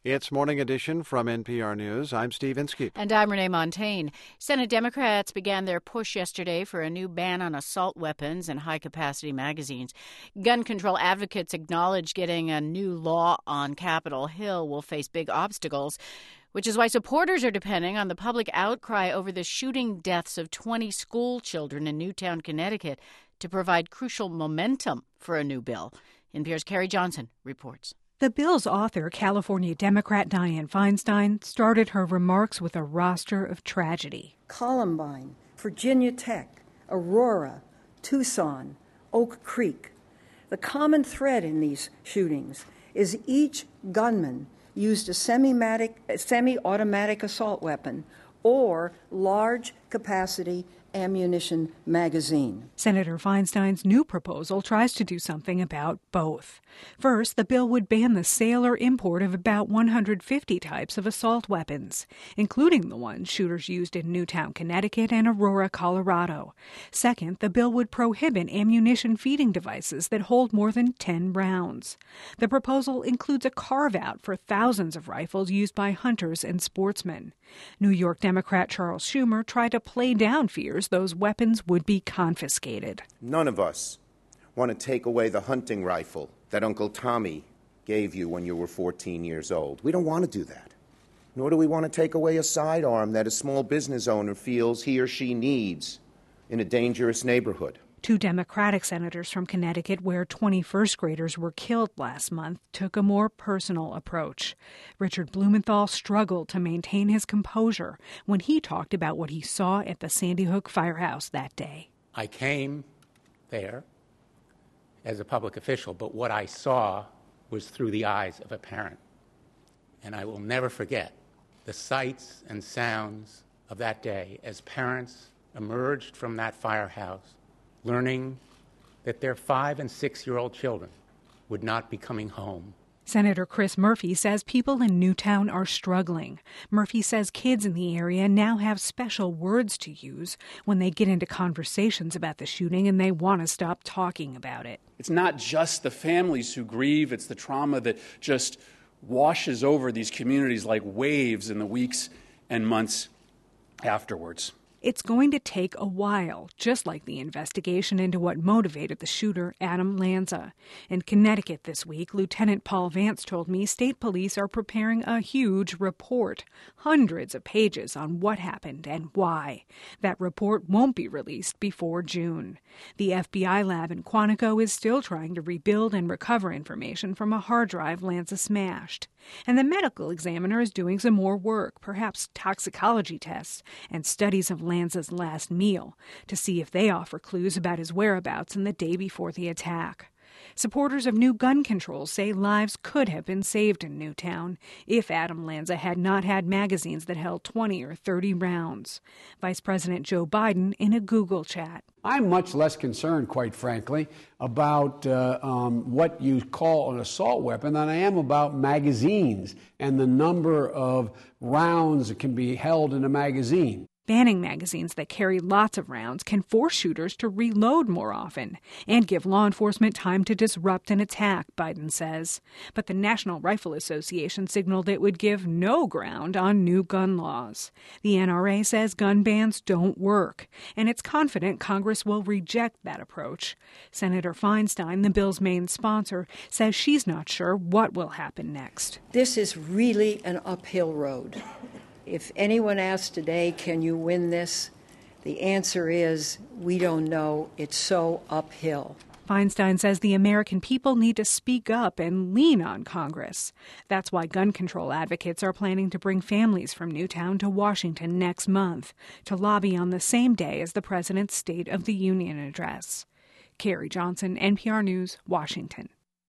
It's Morning Edition from NPR News. I'm Steve Inskeep. And I'm Renee Montagne. Senate Democrats began their push yesterday for a new ban on assault weapons and high-capacity magazines. Gun control advocates acknowledge getting a new law on Capitol Hill will face big obstacles, which is why supporters are depending on the public outcry over the shooting deaths of 20 school children in Newtown, Connecticut, to provide crucial momentum for a new bill. NPR's Carrie Johnson reports. The bill's author, California Democrat Dianne Feinstein, started her remarks with a roster of tragedy. Columbine, Virginia Tech, Aurora, Tucson, Oak Creek. The common thread in these shootings is each gunman used a semi-automatic assault weapon or large-capacity ammunition magazine. Senator Feinstein's new proposal tries to do something about both. First, the bill would ban the sale or import of about 150 types of assault weapons, including the ones shooters used in Newtown, Connecticut and Aurora, Colorado. Second, the bill would prohibit ammunition feeding devices that hold more than 10 rounds. The proposal includes a carve-out for thousands of rifles used by hunters and sportsmen. New York Democrat Charles Schumer tried to play down fears those weapons would be confiscated. None of us want to take away the hunting rifle that Uncle Tommy gave you when you were 14 years old. We don't want to do that. Nor do we want to take away a sidearm that a small business owner feels he or she needs in a dangerous neighborhood. Two Democratic senators from Connecticut, where 20 first graders were killed last month, took a more personal approach. Richard Blumenthal struggled to maintain his composure when he talked about what he saw at the Sandy Hook firehouse that day. I came there as a public official, but what I saw was through the eyes of a parent. And I will never forget the sights and sounds of that day as parents emerged from that firehouse learning that their 5- and 6-year-old children would not be coming home. Senator Chris Murphy says people in Newtown are struggling. Murphy says kids in the area now have special words to use when they get into conversations about the shooting and they want to stop talking about it. It's not just the families who grieve, it's the trauma that just washes over these communities like waves in the weeks and months afterwards. It's going to take a while, just like the investigation into what motivated the shooter, Adam Lanza. In Connecticut this week, Lieutenant Paul Vance told me state police are preparing a huge report, hundreds of pages on what happened and why. That report won't be released before June. The FBI lab in Quantico is still trying to rebuild and recover information from a hard drive Lanza smashed. And the medical examiner is doing some more work, perhaps toxicology tests and studies of Lanza's last meal, to see if they offer clues about his whereabouts in the day before the attack. Supporters of new gun control say lives could have been saved in Newtown if Adam Lanza had not had magazines that held 20 or 30 rounds. Vice President Joe Biden in a Google chat. I'm much less concerned, quite frankly, about what you call an assault weapon than I am about magazines and the number of rounds that can be held in a magazine. Banning magazines that carry lots of rounds can force shooters to reload more often and give law enforcement time to disrupt an attack, Biden says. But the National Rifle Association signaled it would give no ground on new gun laws. The NRA says gun bans don't work, and it's confident Congress will reject that approach. Senator Feinstein, the bill's main sponsor, says she's not sure what will happen next. This is really an uphill road. If anyone asks today, can you win this? The answer is, we don't know. It's so uphill. Feinstein says the American people need to speak up and lean on Congress. That's why gun control advocates are planning to bring families from Newtown to Washington next month to lobby on the same day as the president's State of the Union address. Carrie Johnson, NPR News, Washington.